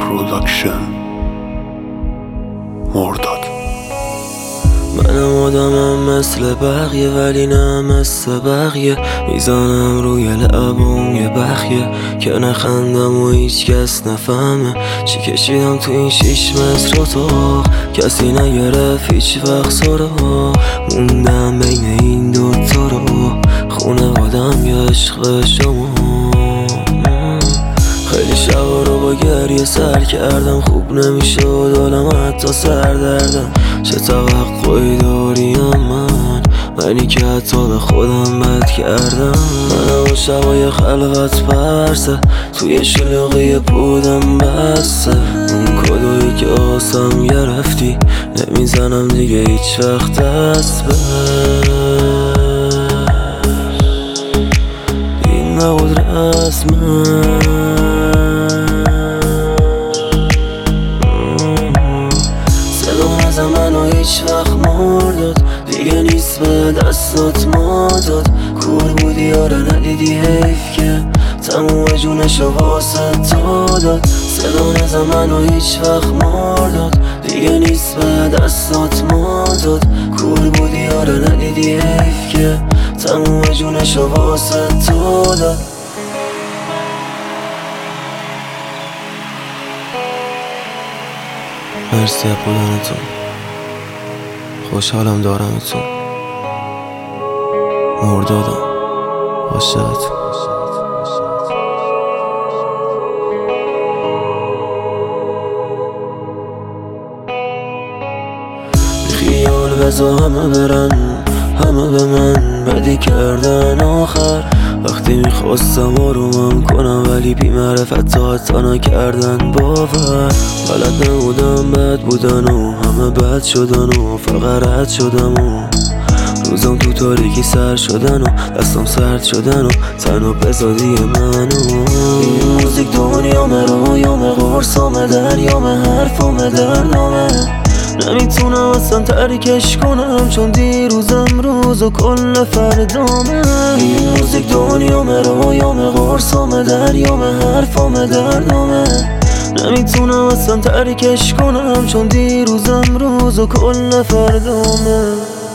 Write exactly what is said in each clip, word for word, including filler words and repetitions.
پروداکشن مرداد. منم آدمم مثل بقیه ولی نه مثل بقیه، میزنم روی لبام یه بخیه که نخندم و هیچ کس نفهمه چی کشیدم تو این شیش متر اتاق. کسی نگرفت هیچ وقت سراغ، موندم بین این دوتا رو، خونوادم یه عشق شما. خیلی شبا رو با گریه سر کردم، خوب نمیشه و دلم حتی سر دردم. چه توقعی داریم من، منی که حتی به خودم بد کردم. منم شبای خلوت پرسه، توی شلوغی بودم بسته. اون کدویی که آسم گرفتی، نمیزنم دیگه هیچ وقت دست بهش. این نبود رسمش، منو هیچ وقت مرداد، دیگه نیست به دستات ما داد. کور بودی آره ندیدی حیف که تموم جونشو واسه تو داد. صدا نزن منو هیچ وقت مرداد، دیگه نیست به دستات ما داد. کور بودی آره ندیدی حیف که تموم جونشو واسه تو داد. مرسی از بودنتون، خوشحالم دارمتون. مردادم عاشقتون. خیال بزا همه برن، همه به من بدی کردن آخر. وقتی میخواستم آرومم کنم ولی بی معرفت تا حتی نکردن باور. بلد نبودم بد بودن و همه بد شدن و فقط رد شدم و روزم تو تاریکی سر شدن و دستم سرد شدن و تنها بزادی منو. این موزیک دنیامه، رویامه، قرصامه، دریامه، حرفامه، دردامه. نمیتونم اصلا ترکش کنم چون دیروزم روز و کل فردامه. این موزیک دنیامه، رویامه، قرصامه، دریامه، حرفامه، دردامه. نمیتونم اصلا ترکش کنم چون دیروزم روز و کل فردامه.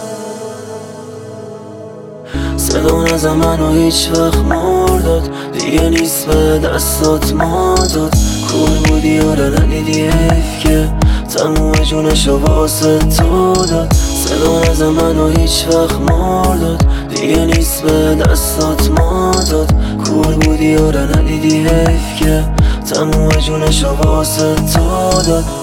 صدا نزن منو هیچ وقت مرداد، دیگه نیست به دستات ما داد. کور بودی آره ندیدی حیف که تموم جونشو واسه تو داد. صدا نزن منو هیچ وقت مرداد، دیگه نیست به دستات ما داد. کور بودی آره ندیدی حیف که تموم جونشو واسه تو داد.